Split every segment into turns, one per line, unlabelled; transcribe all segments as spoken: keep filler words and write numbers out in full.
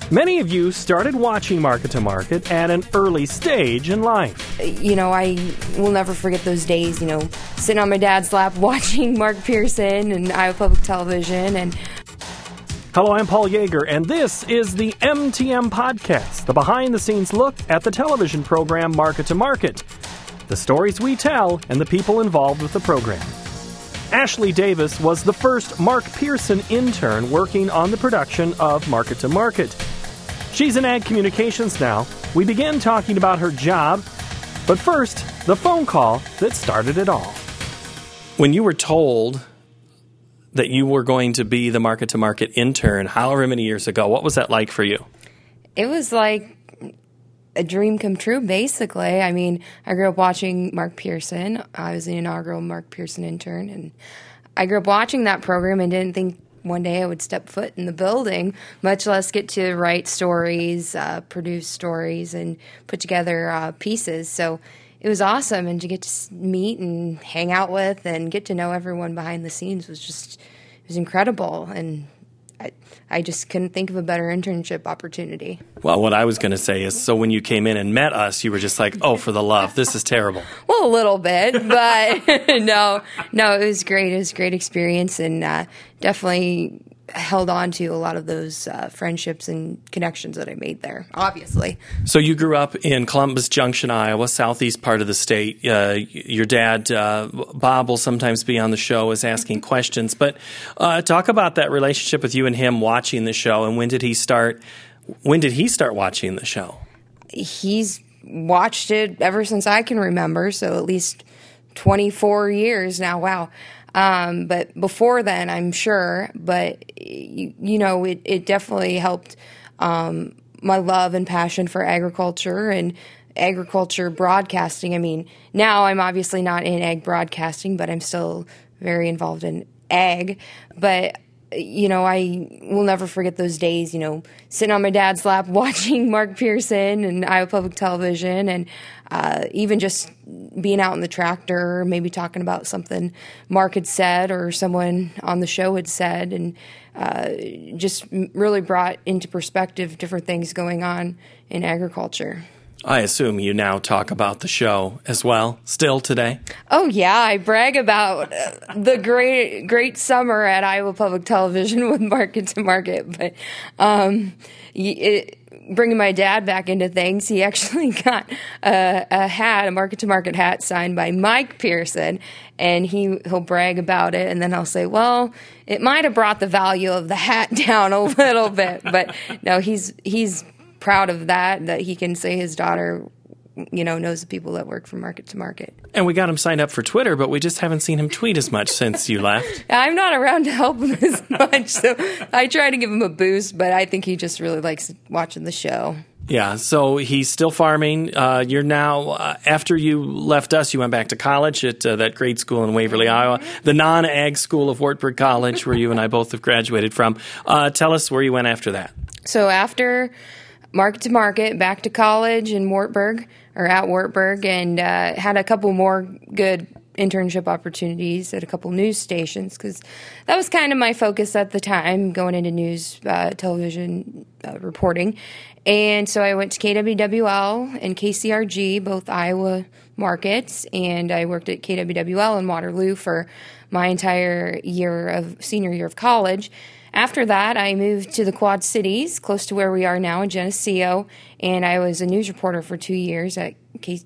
Many of you started watching Market to Market at an early stage in life.
You know, I will never forget those days, you know, sitting on my dad's lap watching Mark Pearson and Iowa Public Television. And
Hello, I'm Paul Yeager, and this is the M T M Podcast, the behind-the-scenes look at the television program Market to Market, the stories we tell and the people involved with the program. Ashley Davis was the first Mark Pearson intern working on the production of Market to Market. She's in Ag Communications now. We began talking about her job, but first, the phone call that started it all. When you were told that you were going to be the Market to Market intern, however many years ago, what was that like for you?
It was like a dream come true, basically. I mean, I grew up watching Mark Pearson. I was the inaugural Mark Pearson intern, and I grew up watching that program and didn't think one day I would step foot in the building, much less get to write stories, uh, produce stories, and put together uh, pieces. So it was awesome, and to get to meet and hang out with and get to know everyone behind the scenes was just, it was incredible, and I, I just couldn't think of a better internship opportunity.
Well, what I was going to say is, so when you came in and met us, you were just like, oh, for the love, this is terrible.
Well, a little bit, but no, no, it was great. It was a great experience, and uh, definitely held on to a lot of those uh, friendships and connections that I made there, obviously.
So you grew up in Columbus Junction, Iowa, southeast part of the state. Uh, your dad, uh, Bob, will sometimes be on the show as asking questions. But uh, talk about that relationship with you and him watching the show, and when did he start? When did he start watching the show?
He's watched it ever since I can remember, so at least twenty-four years now. Wow. Um, but before then, I'm sure, but, you, you know, it, it definitely helped um, my love and passion for agriculture and agriculture broadcasting. I mean, now I'm obviously not in ag broadcasting, but I'm still very involved in ag. But, you know, I will never forget those days, you know, sitting on my dad's lap watching Mark Pearson and Iowa Public Television, and uh, even just being out in the tractor, maybe talking about something Mark had said or someone on the show had said, and uh, just really brought into perspective different things going on in agriculture.
I assume you now talk about the show as well, still today?
Oh, yeah. I brag about the great great summer at Iowa Public Television with Market to Market. But um, it, bringing my dad back into things, he actually got a, a hat, a Market to Market hat signed by Mike Pearson, and he, he'll brag about it, and then I'll say, well, it might have brought the value of the hat down a little bit. But no, he's he's proud of that, that he can say his daughter, you know, knows the people that work for Market to Market.
And we got him signed up for Twitter, but we just haven't seen him tweet as much since you left.
I'm not around to help him as much, so I try to give him a boost, but I think he just really likes watching the show.
Yeah, so he's still farming. Uh, you're now, uh, after you left us, you went back to college at uh, that great school in Waverly, Iowa, the non-ag school of Wartburg College, where you and I both have graduated from. Uh, tell us where you went after that.
So after Market to Market, back to college in Wartburg, or at Wartburg, and uh, had a couple more good internship opportunities at a couple news stations, because that was kind of my focus at the time, going into news, uh, television uh, reporting. And so I went to K W W L and K C R G, both Iowa markets, and I worked at K W W L in Waterloo for my entire year of senior year of college. After that, I moved to the Quad Cities, close to where we are now in Geneseo, and I was a news reporter for two years at K-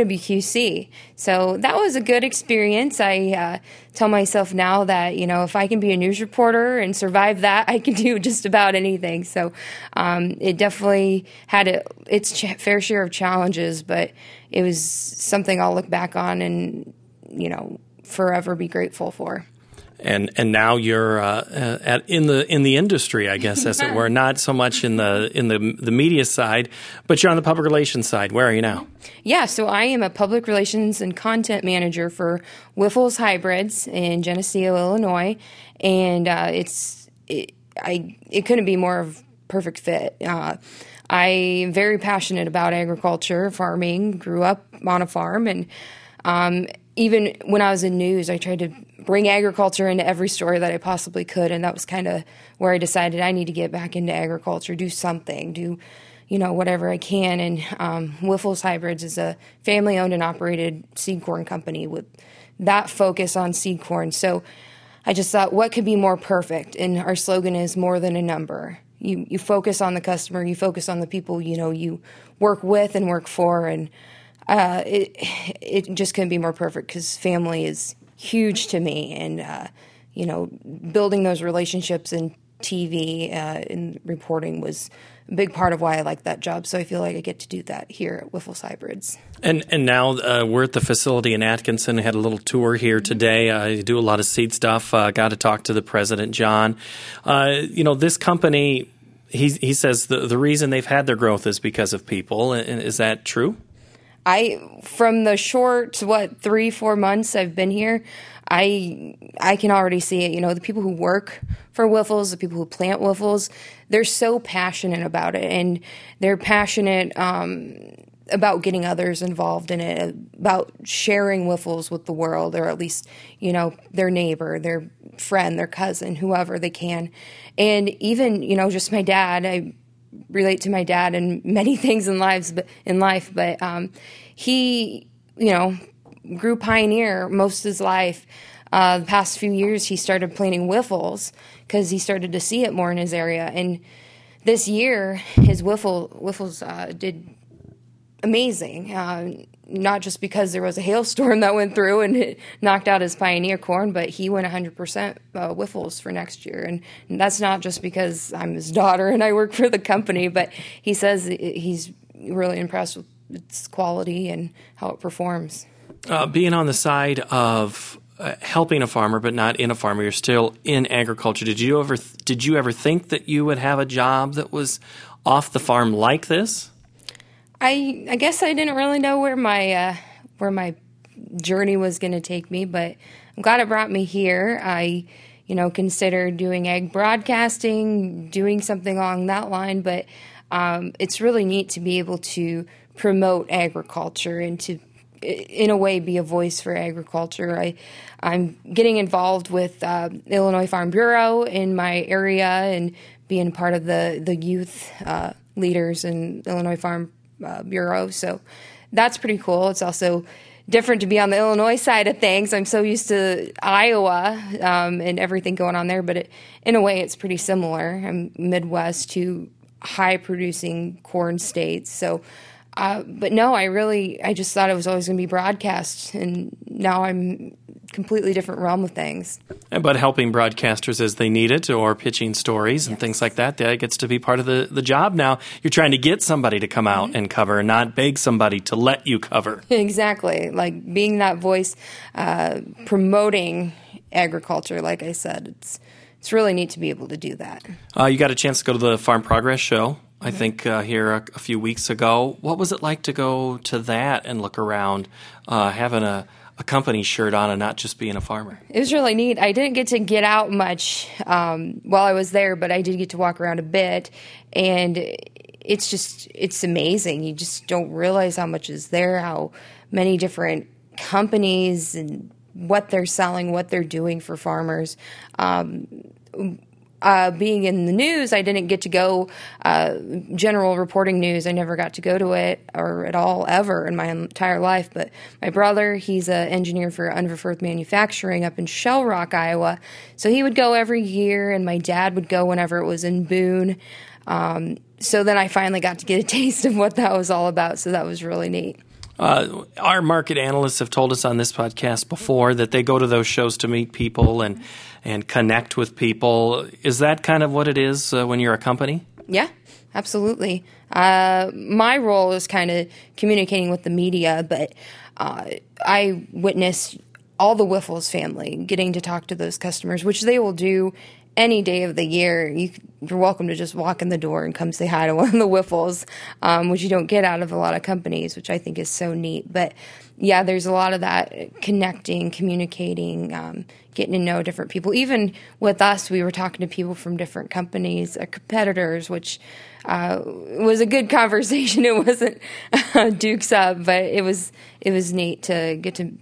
KWQC. So that was a good experience. I uh, tell myself now that, you know, if I can be a news reporter and survive that, I can do just about anything. So um, it definitely had a, its ch- fair share of challenges, but it was something I'll look back on and, you know, forever be grateful for.
And and now you're uh, at, in the in the industry, I guess, as it were, not so much in the in the the media side, but you're on the public relations side. Where are you now?
Yeah, so I am a public relations and content manager for Wyffels Hybrids in Geneseo, Illinois, and uh, it's it, I it couldn't be more of a perfect fit. Uh, I'm very passionate about agriculture, farming. Grew up on a farm, and um, even when I was in news, I tried to bring agriculture into every story that I possibly could, and that was kind of where I decided I need to get back into agriculture, do something, do, you know, whatever I can. And um, Wyffels Hybrids is a family-owned and operated seed corn company with that focus on seed corn. So I just thought, what could be more perfect? And our slogan is more than a number. You you focus on the customer, you focus on the people, you know, you work with and work for, and uh, it it just couldn't be more perfect because family is huge to me, and uh, you know, building those relationships in T V uh, and reporting was a big part of why I like that job. So I feel like I get to do that here at Wyffels Hybrids.
And and now uh, we're at the facility in Atkinson. I had a little tour here today. I do a lot of seed stuff. Uh, got to talk to the president, John. Uh, you know, this company, he he says the the reason they've had their growth is because of people. Is that true?
I from the short what three four months I've been here, I I can already see it. You know, the people who work for Wyffels, the people who plant Wyffels, they're so passionate about it, and they're passionate um, about getting others involved in it, about sharing Wyffels with the world, or at least, you know, their neighbor, their friend, their cousin, whoever they can. And even, you know, just my dad, I relate to my dad in many things in lives, but in life, but um, he, you know, grew Pioneer most of his life. Uh, the past few years, he started planting Wyffels because he started to see it more in his area. And this year, his Wyffel, Wyffels uh, did amazing, uh, not just because there was a hailstorm that went through and it knocked out his Pioneer corn, but he went one hundred percent uh, Wyffels for next year. And, and that's not just because I'm his daughter and I work for the company, but he says he's really impressed with its quality and how it performs.
Uh, being on the side of uh, helping a farmer, but not in a farmer, you're still in agriculture. Did you ever th- did you ever think that you would have a job that was off the farm like this?
I I guess I didn't really know where my uh, where my journey was going to take me, but I'm glad it brought me here. I, you know, considered doing ag broadcasting, doing something along that line, but um, it's really neat to be able to promote agriculture and to, in a way, be a voice for agriculture. I, I'm getting involved with uh, Illinois Farm Bureau in my area and being part of the, the youth uh, leaders in Illinois Farm uh, Bureau. So that's pretty cool. It's also different to be on the Illinois side of things. I'm so used to Iowa um, and everything going on there, but it, in a way it's pretty similar. I'm Midwest to high-producing corn states. So Uh, but no, I really, I just thought it was always going to be broadcast, and now I'm completely different realm of things.
But helping broadcasters as they need it, or pitching stories and yes. things like that, that gets to be part of the, the job now. You're trying to get somebody to come out mm-hmm. and cover, and not beg somebody to let you cover.
Exactly. Like being that voice, uh, promoting agriculture, like I said, it's it's really neat to be able to do that.
Uh, you got a chance to go to the Farm Progress Show, I think, uh, here a, a few weeks ago. What was it like to go to that and look around, uh, having a, a company shirt on and not just being a farmer?
It was really neat. I didn't get to get out much um, while I was there, but I did get to walk around a bit, and it's just, it's amazing. You just don't realize how much is there, how many different companies and what they're selling, what they're doing for farmers. Um Uh, being in the news, I didn't get to go, uh, general reporting news. I never got to go to it or at all ever in my entire life. But my brother, he's an engineer for Unverferth Manufacturing up in Shell Rock, Iowa. So he would go every year, and my dad would go whenever it was in Boone. Um, so then I finally got to get a taste of what that was all about. So that was really neat.
Uh, our market analysts have told us on this podcast before that they go to those shows to meet people and and connect with people. Is that kind of what it is uh, when you're a company?
Yeah, absolutely. Uh, my role is kind of communicating with the media, but uh, I witnessed all the Wyffels family getting to talk to those customers, which they will do any day of the year. You, you're welcome to just walk in the door and come say hi to one of the Wyffels, um, which you don't get out of a lot of companies, which I think is so neat. But yeah, there's a lot of that connecting, communicating, um, getting to know different people. Even with us, we were talking to people from different companies, uh, competitors, which uh, was a good conversation. It wasn't uh, dukes up, but it was it was neat to get to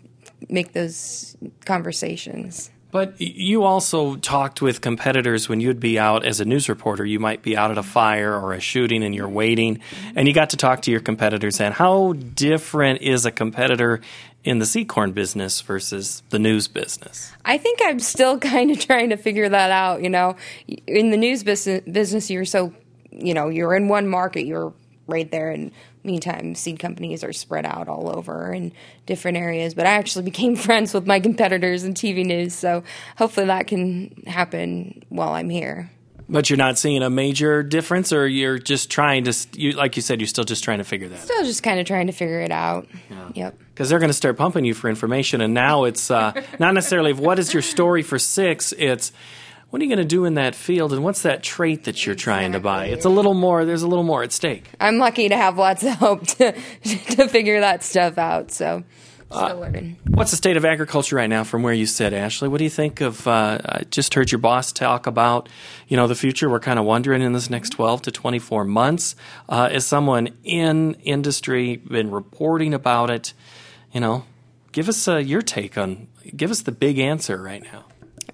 make those conversations.
But you also talked with competitors when you'd be out as a news reporter. You might be out at a fire or a shooting and you're waiting, and you got to talk to your competitors. And how different is a competitor in the seed corn business versus the news business?
I think I'm still kind of trying to figure that out. You know, in the news business, business you're so, you know, you're in one market, you're right there, and meantime, seed companies are spread out all over in different areas. But I actually became friends with my competitors in T V news, so hopefully that can happen while I'm here.
But you're not seeing a major difference, or you're just trying to, you, like you said, you're still just trying to figure that
still out? Still just kind of trying to figure it out.
Yeah.
Yep.
Because they're going to start pumping you for information, and now it's uh, not necessarily what is your story for six, it's what are you going to do in that field, and what's that trait that you're trying to buy? It's a little more, there's a little more at stake.
I'm lucky to have lots of help to, to figure that stuff out, so still
uh,
learning.
What's the state of agriculture right now from where you sit, Ashley? What do you think of, uh, I just heard your boss talk about, you know, the future. We're kind of wondering in this next twelve to twenty-four months. Uh, as someone in industry, been reporting about it, you know, give us uh, your take on, give us the big answer right now.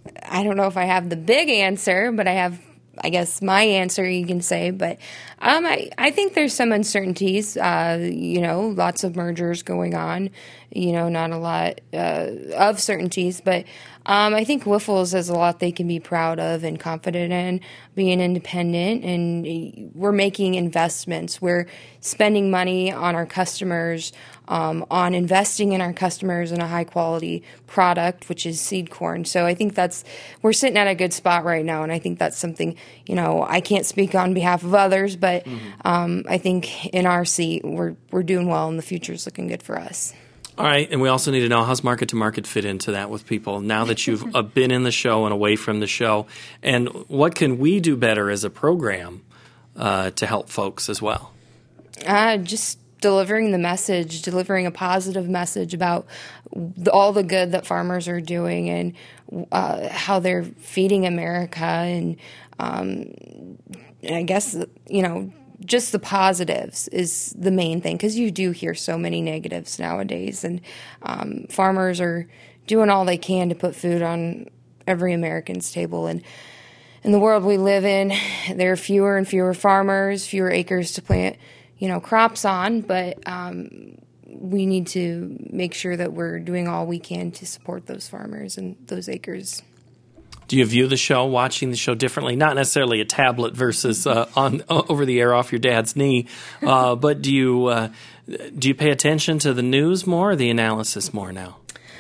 I don't know if I have the big answer, but I have, I guess, my answer, you can say. But um, I, I think there's some uncertainties, uh, you know, lots of mergers going on, you know, not a lot uh, of certainties. But um, I think Wyffels has a lot they can be proud of and confident in, being independent. And we're making investments. We're spending money on our customers, Um, on investing in our customers in a high-quality product, which is seed corn. So I think that's, we're sitting at a good spot right now, and I think that's something, you know, I can't speak on behalf of others, but mm-hmm. um, I think in our seat, we're we're doing well, and the future's looking good for us.
All right, and we also need to know, how's Market to Market fit into that with people now that you've uh, been in the show and away from the show, and what can we do better as a program uh, to help folks as well?
Uh, just delivering the message, delivering a positive message about the, all the good that farmers are doing and uh, how they're feeding America, and um, I guess, you know, just the positives is the main thing, because you do hear so many negatives nowadays, and um, farmers are doing all they can to put food on every American's table. And in the world we live in, there are fewer and fewer farmers, fewer acres to plant, you know, crops on, but um, we need to make sure that we're doing all we can to support those farmers and those acres.
Do you view the show, watching the show differently? Not necessarily a tablet versus uh, on over the air off your dad's knee, uh, but do you uh, do you pay attention to the news more or the analysis more now?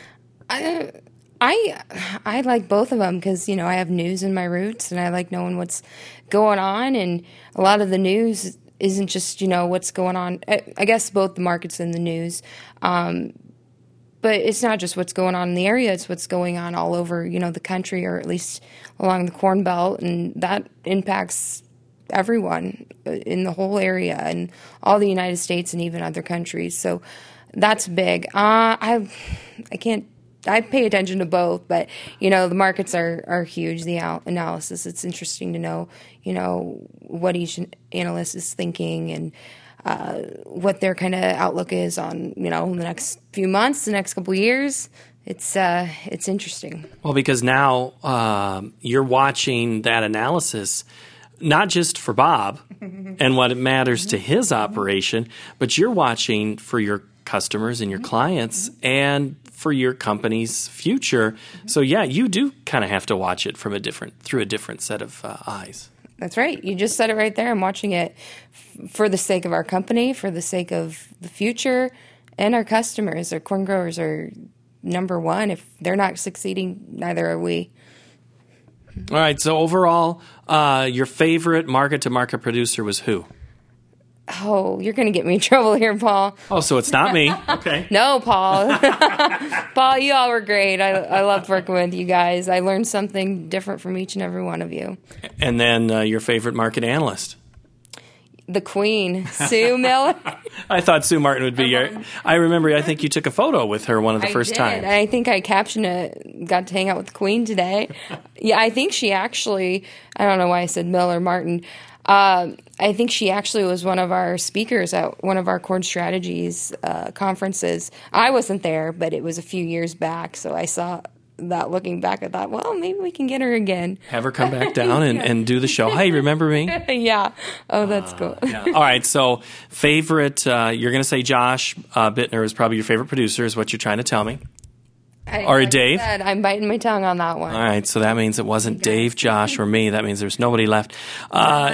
I I I like both of them, because, you know, I have news in my roots, and I like knowing what's going on, and a lot of the news isn't just, you know, what's going on. I, I guess both the markets and the news. Um, but it's not just what's going on in the area, it's what's going on all over, you know, the country, or at least along the Corn Belt, and that impacts everyone in the whole area and all the United States and even other countries. So that's big. Uh, I I can't I pay attention to both, but, you know, the markets are, are huge, the al- analysis. It's interesting to know, you know, what each analyst is thinking, and uh, what their kind of outlook is on, you know, the next few months, the next couple of years. It's uh, it's interesting.
Well, because now uh, you're watching that analysis, not just for Bob and what it matters to his operation, but you're watching for your customers and your clients and for your company's future. So yeah, you do kind of have to watch it from a different through a different set of uh, eyes.
That's right. You just said it right there. I'm watching it f- for the sake of our company, for the sake of the future, and our customers. Our corn growers are number one. If they're not succeeding, neither are we.
All right. So overall, uh, your favorite market-to-market producer was who?
Oh, you're going to get me in trouble here, Paul.
Oh, so it's not me. Okay.
No, Paul. Paul, you all were great. I, I loved working with you guys. I learned something different from each and every one of you.
And then uh, your favorite market analyst?
The Queen, Sue Miller.
I thought Sue Martin would be your... I remember, I think you took a photo with her one of the
I
first
did,
times.
And I think I captioned it, got to hang out with the Queen today. Yeah, I think she actually, I don't know why I said Miller, Martin. Uh, I think she actually was one of our speakers at one of our Cord Strategies uh, conferences. I wasn't there, but it was a few years back, so I saw that looking back. I thought, well, maybe we can get her again.
Have her come back down and, and do the show. Hey, remember me?
Yeah. Oh, that's
uh,
cool.
Yeah. All right. So, favorite, uh, you're going to say Josh uh, Bittner is probably your favorite producer, is what you're trying to tell me.
I,
or
like
Dave?
I said, I'm biting my tongue on that one.
All right. So, that means it wasn't Dave, Josh, or me. That means there's nobody left. Uh,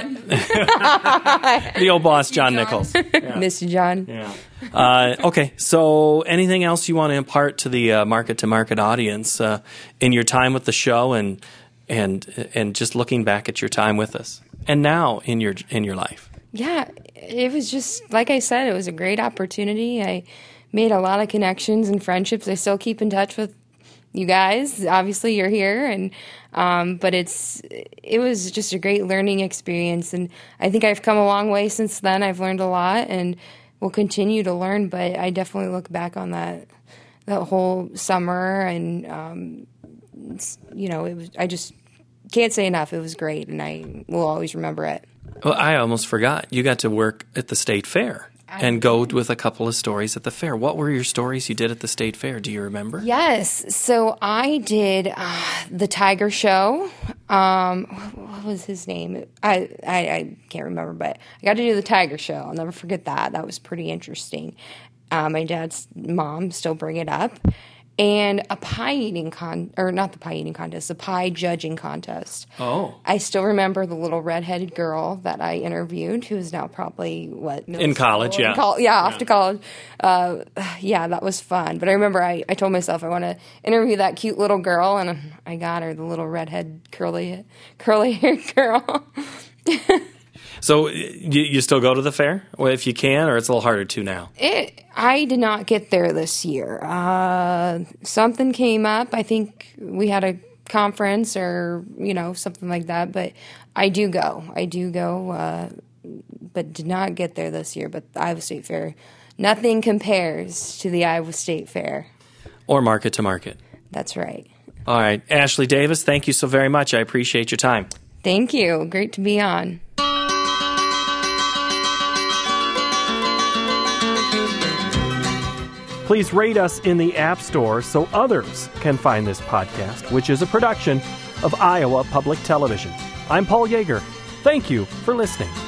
the old boss, John, John. Nichols. Yeah.
Mister John.
Yeah. Uh, okay, so anything else you want to impart to the uh, market-to-market audience uh, in your time with the show, and and and just looking back at your time with us, and now in your in your life?
Yeah, it was just like I said, it was a great opportunity. I made a lot of connections and friendships. I still keep in touch with you guys. Obviously, you're here, and um, but it's it was just a great learning experience, and I think I've come a long way since then. I've learned a lot, and will continue to learn, but I definitely look back on that that whole summer, and um, you know, it was. I just can't say enough. It was great, and I will always remember it.
Well, I almost forgot. You got to work at the state fair and go with a couple of stories at the fair. What were your stories you did at the state fair? Do you remember?
Yes. So I did uh, the Tiger Show. Um, what was his name? I, I I can't remember, but I got to do the Tiger Show. I'll never forget that. That was pretty interesting. Uh, my dad's mom still bring it up. And a pie eating con, or not the pie eating contest, the pie judging contest.
Oh.
I still remember the little redheaded girl that I interviewed, who is now probably, what?
In college, yeah.
In col- yeah, off
yeah.
to college. Uh, yeah, that was fun. But I remember I, I told myself I want to interview that cute little girl, and I got her, the little redhead, curly, curly-haired girl.
So you, you still go to the fair, well, if you can, or it's a little harder to now?
It, I did not get there this year. Uh, something came up. I think we had a conference or, you know, something like that. But I do go. I do go, uh, but did not get there this year. But the Iowa State Fair, nothing compares to the Iowa State Fair.
Or market to market.
That's right.
All right. Ashley Davis, thank you so very much. I appreciate your time.
Thank you. Great to be on.
Please rate us in the App Store so others can find this podcast, which is a production of Iowa Public Television. I'm Paul Yeager. Thank you for listening.